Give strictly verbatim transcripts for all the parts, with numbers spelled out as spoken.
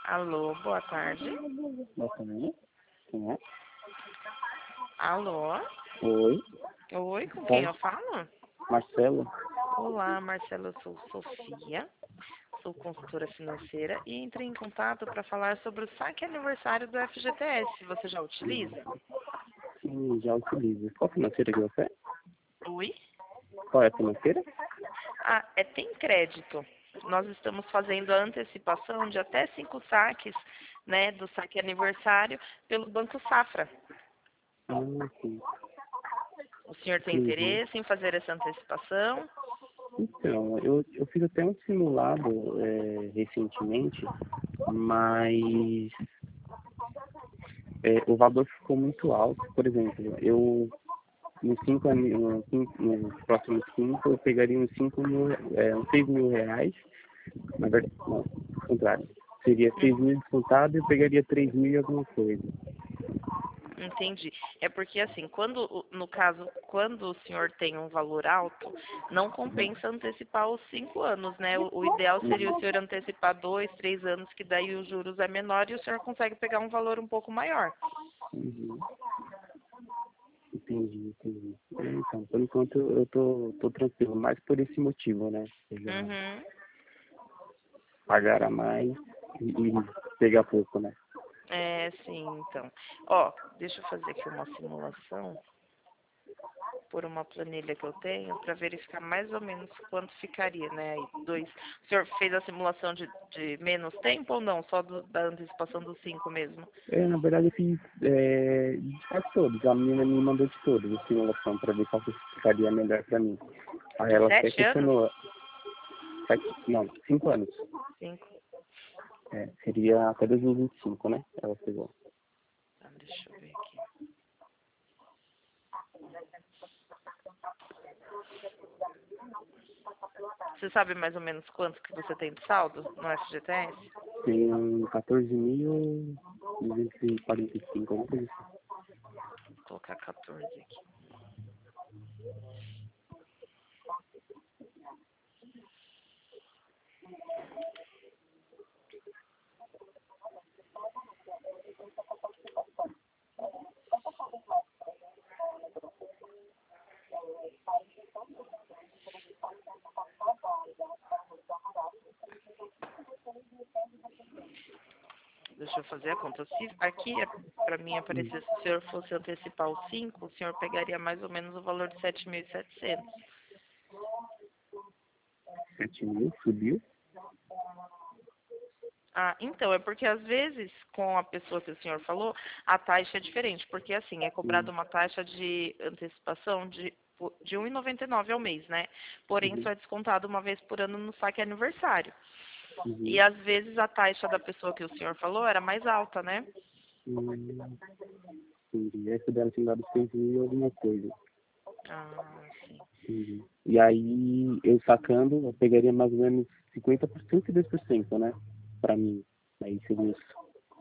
Alô, boa tarde. Boa tarde. Quem é? Alô? Oi. Oi, com quem Oi. eu falo? Marcelo. Olá, Marcelo, eu sou Sofia, sou consultora financeira e entrei em contato para falar sobre o saque aniversário do F G T S. Você já utiliza? Sim, já utilizo. Qual financeira que você é? Oi? Qual é a financeira? Ah, é Tem Crédito. Nós estamos fazendo a antecipação de até cinco saques, né, do saque aniversário pelo Banco Safra. Ah, sim. O senhor tem Uhum. interesse em fazer essa antecipação? Então, eu, eu fiz até um simulado é, recentemente, mas é, o valor ficou muito alto. Por exemplo, eu nos cinco, ani- no cinco- nos próximos cinco, eu pegaria uns cinco mil, é, uns seis mil reais. Na verdade, não, ao contrário. Seria seis mil descontado e eu pegaria três mil e alguma coisa. Entendi. É porque assim, quando, o- no caso, quando o senhor tem um valor alto, não compensa antecipar os cinco anos, né? O, o ideal seria o senhor antecipar dois, três anos, que daí os juros é menor e o senhor consegue pegar um valor um pouco maior. Uhum. Entendi, entendi. Então, por enquanto eu tô, tô tranquilo, mais por esse motivo, né? Eu já Uhum. pagar a mais e, e pegar pouco, né? É, sim, então. Ó, deixa eu fazer aqui uma simulação por uma planilha que eu tenho para verificar mais ou menos quanto ficaria, né? Aí, dois. O senhor fez a simulação de, de menos tempo ou não? Só do- da antecipação dos cinco mesmo? É, na verdade eu fiz é, de quase todos. A menina me mandou de todos a simulação para ver qual que ficaria melhor para mim. Aí De ela até sete anos? questionou, sete, não, cinco anos. Cinco. É, seria até dois mil e vinte e cinco, né? Ela pegou. Tá, deixa eu ver aqui. Você sabe mais ou menos quanto que você tem de saldo no F G T S? Tem quatorze mil duzentos e quarenta e cinco, alguma coisa assim. Vou colocar quatorze aqui. Deixa eu fazer a conta. Se aqui, para mim, aparecer, se o senhor fosse antecipar os cinco, o senhor pegaria mais ou menos o valor de sete mil e setecentos. sete mil, subiu. Ah, então, é porque às vezes, com a pessoa que o senhor falou, a taxa é diferente, porque assim, é cobrada Uhum. uma taxa de antecipação de, de um e noventa e nove ao mês, né? Porém, Uhum. só é descontado uma vez por ano no saque aniversário. E Uhum. às vezes a taxa da pessoa que o senhor falou era mais alta, né? Hum, entendi. Essa dela tinha dado seis mil e alguma coisa. Ah, sim. Entendi. E aí, eu sacando, eu pegaria mais ou menos cinquenta por cento e dois por cento, né? Pra mim. Aí seria isso.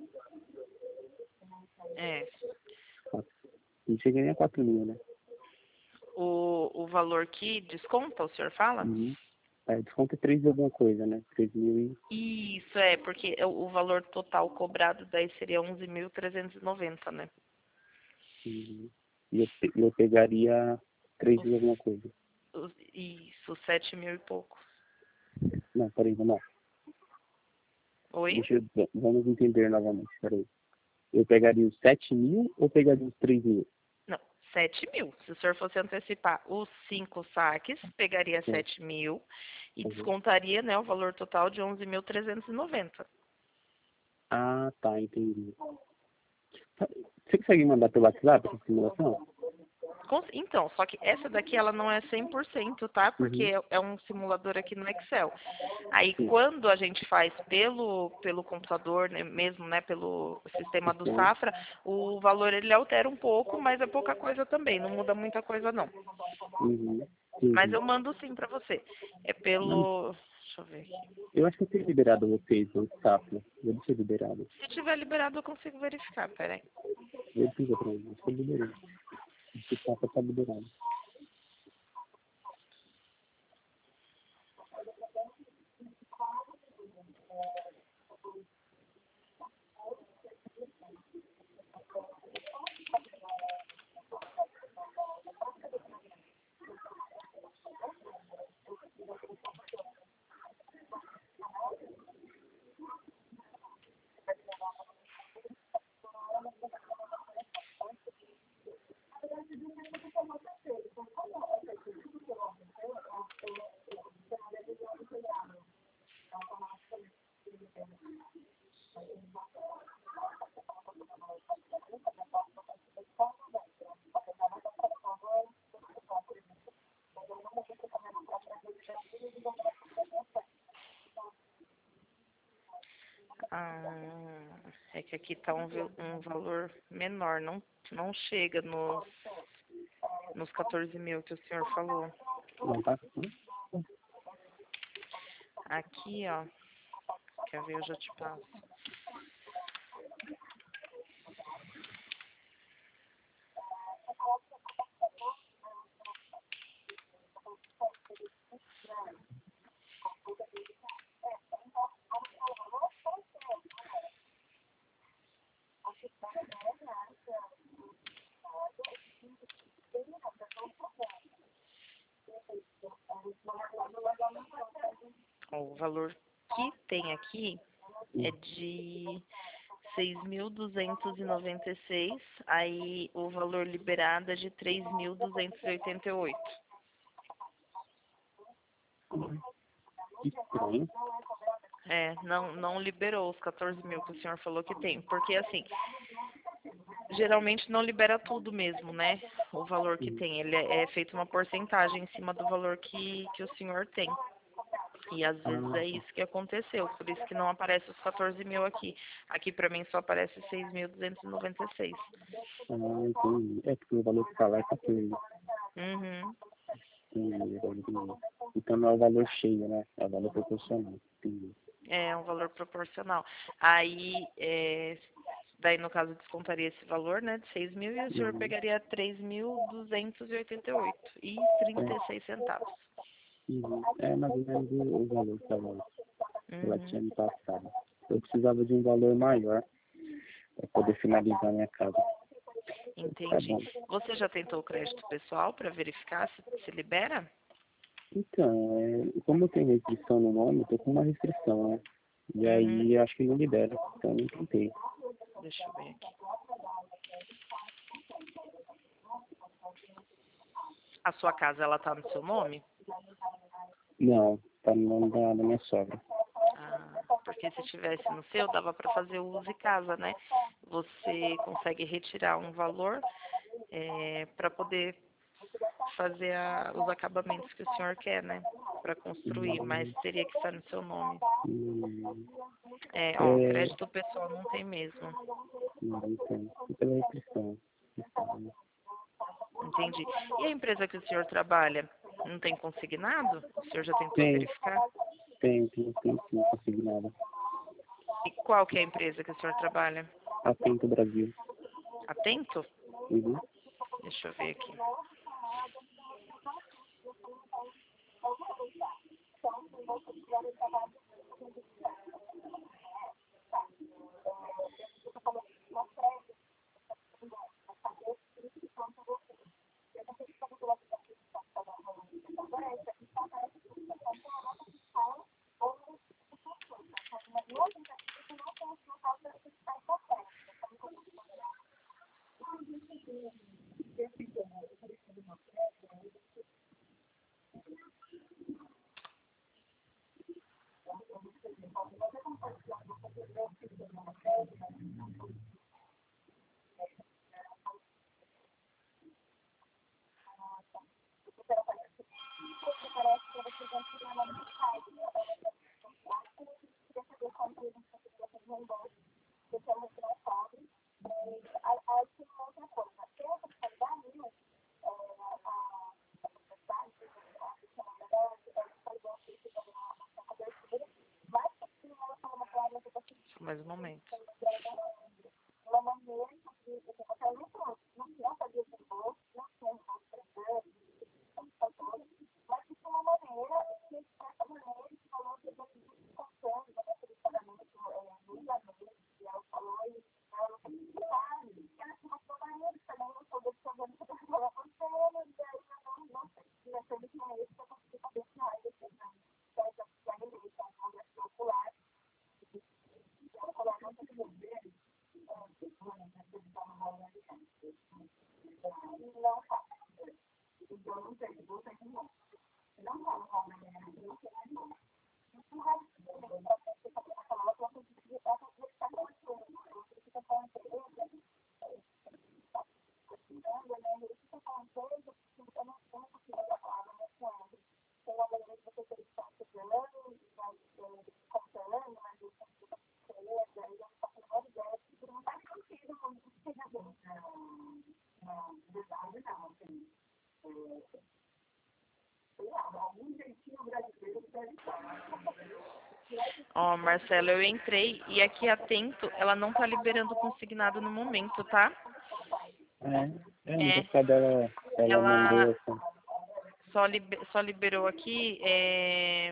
É. Não cheguei nem a quatro mil, né? O, o valor que desconta, o senhor fala? Uhum. É, desconto é três e alguma coisa, né? três mil e... Isso, é, porque o o valor total cobrado daí seria onze mil trezentos e noventa, né? Uhum. E eu, pe- eu pegaria três Os, e alguma coisa. os, isso, sete mil e pouco. Não, peraí, vamos lá. Oi? Deixa eu, vamos entender novamente, peraí. Eu pegaria os sete mil ou pegaria os três mil? Não, sete mil. Se o senhor fosse antecipar os cinco saques, pegaria É. sete mil e Uhum. descontaria, né, o valor total de onze mil trezentos e noventa. Ah, tá, entendi. Tá, você consegue mandar pelo WhatsApp essa simulação? Cons- Então, só que essa daqui ela não é cem por cento, tá? Porque Uhum. é é um simulador aqui no Excel. Aí, Sim. quando a gente faz pelo, pelo computador, né, mesmo, né, pelo sistema do Sim. Safra, o valor ele altera um pouco, mas é pouca coisa também, não muda muita coisa não. Uhum. Mas Entendi. eu mando sim pra você. É Mano, pelo, deixa eu ver aqui. eu acho que eu tenho liberado vocês no WhatsApp, né? Eu deixei liberado. Se tiver liberado, eu consigo verificar, peraí. Eu fiz pra mim, acho que eu liberei. Esse WhatsApp tá liberado. Ah, é que aqui tá um, vi- um valor menor, não, não chega nos, nos quatorze mil que o senhor falou. Não tá aqui? Aqui, ó, quer ver, eu já te passo. Ó, o valor que tem aqui é de seis mil duzentos e noventa e seis, aí o valor liberado é de três mil duzentos e oitenta e oito. Que estranho. É, não, não liberou os quatorze mil que o senhor falou que tem, porque assim, geralmente não libera tudo mesmo, né? O valor que tem, ele é, é feito uma porcentagem em cima do valor que, que o senhor tem. E às vezes Ah, é isso que aconteceu, por isso que não aparece os quatorze mil aqui. Aqui pra mim só aparece seis mil duzentos e noventa e seis. ah, entendi. É porque o valor que tá lá é quatorze. Uhum. Entendi, agora entendi. Então não é o valor cheio, né? É o valor proporcional. Entendi. É um valor proporcional. Aí, é, daí no caso descontaria esse valor, né, de seis mil e o senhor Uhum. pegaria três mil duzentos e oitenta e oito e trinta e seis centavos. Uhum. É mais ou menos o, o valor que ela, que ela Uhum. tinha me passado. Eu precisava de um valor maior para poder finalizar minha casa. Tá Entendi. bom. Você já tentou o crédito pessoal para verificar se, se libera? Então, é, como eu tenho restrição no nome, eu tô com uma restrição, né? E Uhum. aí acho que não libera, então eu não tentei. Deixa eu ver aqui. A sua casa, ela tá no seu nome? Não, tá no nome da, da minha sogra. Ah, porque se tivesse no seu, dava para fazer o uso de casa, né? Você consegue retirar um valor é, para poder fazer a, os acabamentos que o senhor quer, né? Para construir, mas Hum, teria que estar no seu nome. hum, É, ó, é, crédito pessoal não tem mesmo. não, então, é pela restrição. restrição, né? Entendi. E a empresa que o senhor trabalha, não tem consignado? O senhor já tentou Tem, verificar? tem, tem, tem sim, consignado. E qual que é a empresa que o senhor trabalha? Atento Brasil. Atento? Uhum. Deixa eu ver aqui. Só mais um momento. Ó, Marcelo, eu entrei e aqui atento, ela não tá liberando consignado no momento, tá? É, é, no É, passado ela, ela ela mandou assim. só, libe- só liberou aqui é,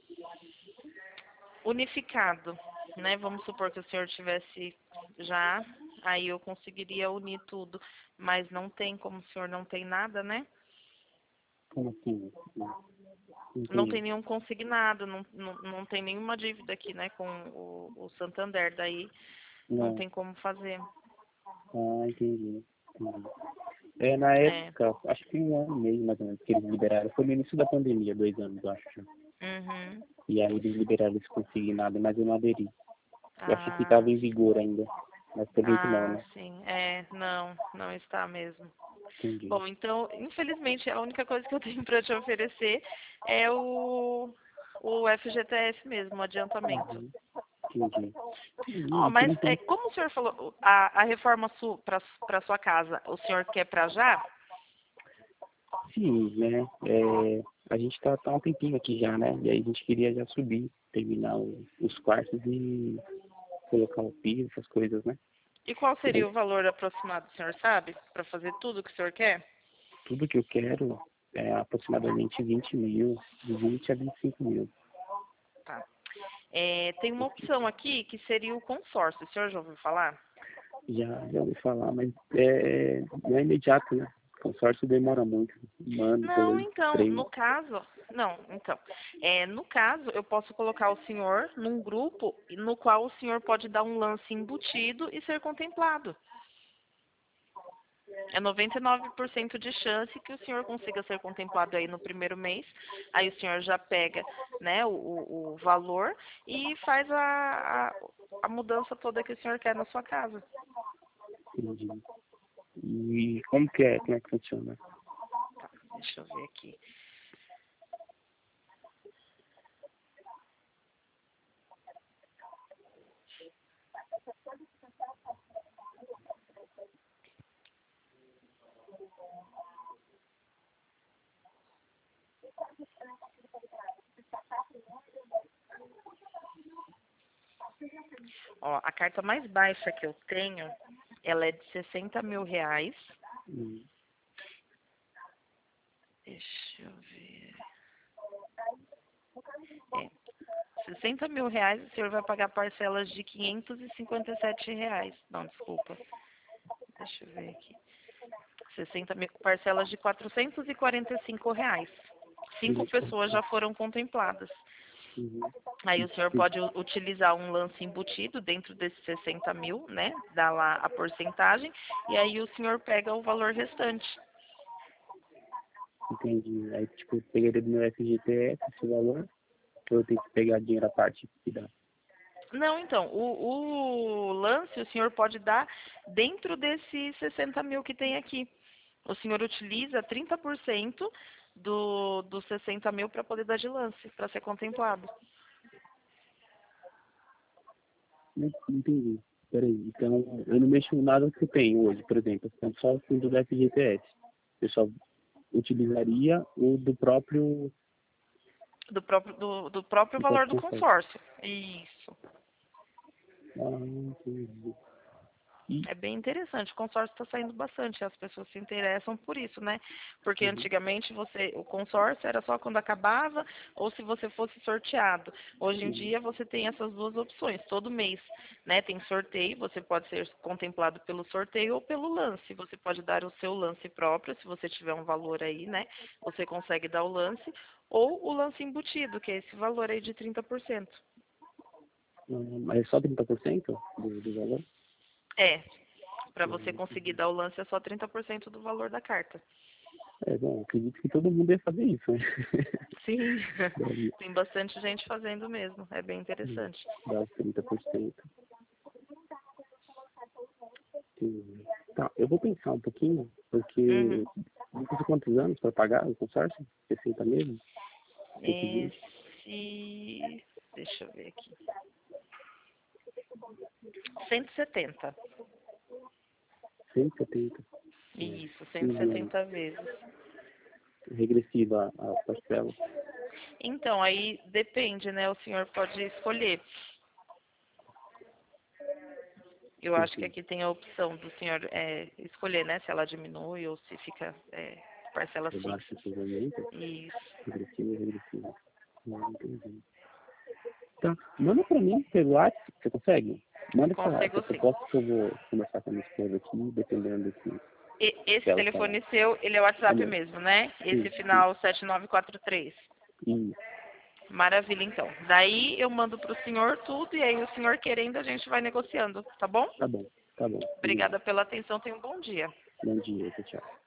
unificado, né? Vamos supor que o senhor tivesse já, aí eu conseguiria unir tudo, mas não tem, como o senhor não tem nada, né? Como assim? Não, não Não tem entendi. nenhum consignado, não, não, não tem nenhuma dívida aqui, né, com o, o Santander, daí não Não. tem como fazer. Ah, entendi. entendi. É, na É. época, acho que um ano e meio mais ou menos que eles liberaram. Foi no início da pandemia, dois anos, eu acho. Uhum. E aí eles liberaram esse consignado, mas eu não aderi. Eu achei que estava Ah, em vigor ainda. Mas pelo jeito não, ah, né? sim. É, não, não está mesmo. Entendi. Bom, então, infelizmente, a única coisa que eu tenho para te oferecer é o, o F G T S mesmo, o adiantamento. Uhum. Entendi. Ó, Entendi. Por mas é, enquanto, como o senhor falou, a, a reforma para sua casa, o senhor quer para já? sim, né? É, a gente tá, tá há um tempinho aqui já, né? E aí a gente queria já subir, terminar o- os quartos e colocar o piso, essas coisas, né? E qual E aí, seria o valor aproximado, o senhor sabe? Para fazer tudo que o senhor quer? tudo que eu quero é aproximadamente vinte mil, de vinte a vinte e cinco mil. Tá. É, tem uma opção aqui que seria o consórcio. O senhor já ouviu falar? Já, já ouvi falar, mas é, não é imediato, né? Consórcio demora muito, um ano, Não, dois, então, três. no caso, não, então, é, no caso, eu posso colocar o senhor num grupo no qual o senhor pode dar um lance embutido e ser contemplado. É noventa e nove por cento de chance que o senhor consiga ser contemplado aí no primeiro mês. Aí o senhor já pega, né, o, o o valor e faz a, a, a mudança toda que o senhor quer na sua casa. Entendi. E como que é? Como é que funciona? Tá, deixa eu ver aqui. Ó, a carta mais baixa que eu tenho, ela é de sessenta mil reais. Hum, Deixa eu ver. É, sessenta mil reais, o senhor vai pagar parcelas de quinhentos e cinquenta e sete reais. Não, desculpa. Deixa eu ver aqui. sessenta mil, parcelas de quatrocentos e quarenta e cinco reais. Cinco pessoas já foram contempladas. uhum. Aí o senhor pode u- utilizar um lance embutido dentro desses sessenta mil, né? Dá lá a porcentagem. E aí o senhor pega o valor restante. Entendi. Aí, tipo, eu pegaria do meu F G T S esse valor, ou eu tenho que pegar dinheiro à parte que dá? Não, então, o, o lance o senhor pode dar dentro desses sessenta mil que tem aqui. O senhor utiliza trinta por cento do, dos sessenta mil para poder dar de lance, para ser contemplado. Não não entendi. Peraí, então eu não mexo em nada que eu tenho hoje, por exemplo, então só o fundo do F G T S. Eu só utilizaria o do próprio, Do próprio, do, do próprio do valor próprio do consórcio. consórcio. Isso. Ah, entendi. E, É bem interessante. O consórcio está saindo bastante. As pessoas se interessam por isso, né? Porque uhum, antigamente você, o consórcio era só quando acabava ou se você fosse sorteado. Hoje em uhum, dia você tem essas duas opções, todo mês, né? Tem sorteio, você pode ser contemplado pelo sorteio ou pelo lance. Você pode dar o seu lance próprio, se você tiver um valor aí, né? Você consegue dar o lance ou o lance embutido, que é esse valor aí de trinta por cento. ah, mas é só trinta por cento do, do valor? É, para você Uhum. conseguir dar o lance é só trinta por cento do valor da carta. É, bom, acredito que todo mundo ia fazer isso, né? Sim, Deve tem bastante gente fazendo mesmo, é bem hum, interessante. dar os trinta por cento. Entendi. Tá, eu vou pensar um pouquinho, porque Uhum. não sei quantos anos para pagar o consórcio, sessenta mesmo, cento e vinte, Esse, deixa eu ver aqui, cento e setenta. cento e setenta. Isso, Uhum. cento e setenta vezes. regressiva a parcela? Então, aí depende, né? O senhor pode escolher. Eu acho que aqui tem a opção do senhor é, escolher, né? Se ela diminui ou se fica é, parcelas Rebaixo fixas. e aumenta? Isso. Regressiva, regressiva. Não, entendi. Tá, manda pra mim pelo WhatsApp, você consegue? Manda essa, Consigo essa sim. proposta que eu vou conversar com a minha esposa aqui, dependendo desse... E esse dela falar. telefone seu, ele é o É WhatsApp meu. mesmo, né? Esse Sim, final sete nove quatro três. sim. Maravilha, então. Daí eu mando para o senhor tudo e aí o senhor querendo a gente vai negociando, tá bom? Tá bom, tá bom. Obrigada pela atenção, tenha um bom dia. Bom dia, tchau.